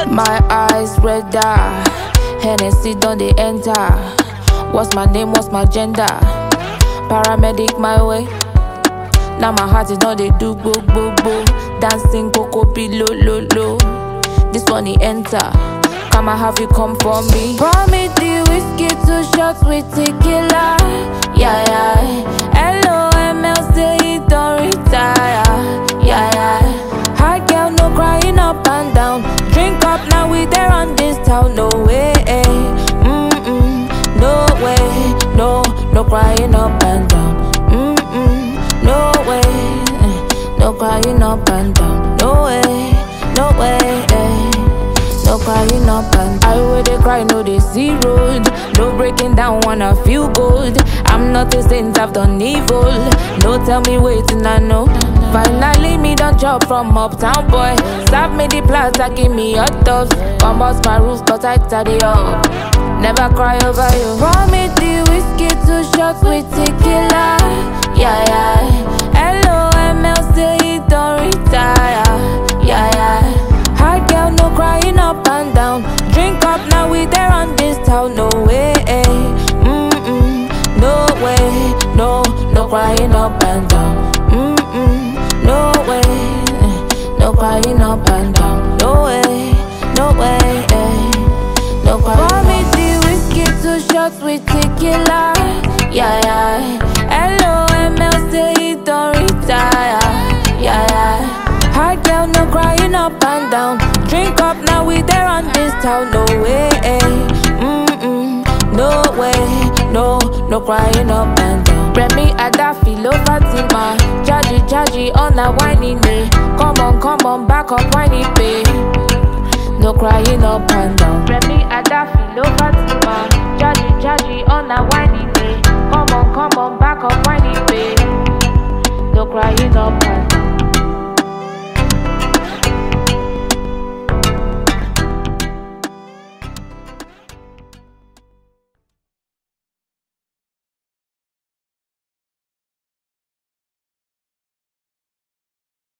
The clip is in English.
My eyes redder, Hennessy done they enter. What's my name, what's my gender? Paramedic my way. Now my heart is not they do go go go. Dancing coco low low low. This one he enter. Come and have you come for me. Pour me the whiskey, 2 shots with tequila. Yeah yeah. LOML say he don't retire. Yeah yeah. Hot girl no crying up and down. Drink up now we there on this town. No way. No way. No crying up and down. No way. No crying up and down. No way. No way. No crying up and I where they cry, no they see road. No breaking down, wanna feel good. I'm not a saint, I've done evil. No tell me waiting, I know. Finally me done job from uptown boy. Serve me the platter, give me hot dogs. Come out my roof, but I tidy up. Never cry over you. Pour me the whiskey, 2 shots with tequila. Yeah yeah. LOML say he don't retire. Yeah yeah. Hot girl no crying up and down. Drink up now we there on this town. No way. No way. No crying up and down. No way. No crying up and down. No way. No way. No crying. Pour me the whiskey, 2 shots with tequila. Yeah yeah. LOML say he don't retire. Yeah yeah. Hot girl no crying up and down. Drink up now we there on this town. No way. No way. No crying up and down. Remy Adafi, Lo Fatima. Jaji on a whiny day. Come on, back up whiny pay. No crying up and down. Remy Adafi, Lo Fatima. Jaji on a whiny day. Come on, back up whiny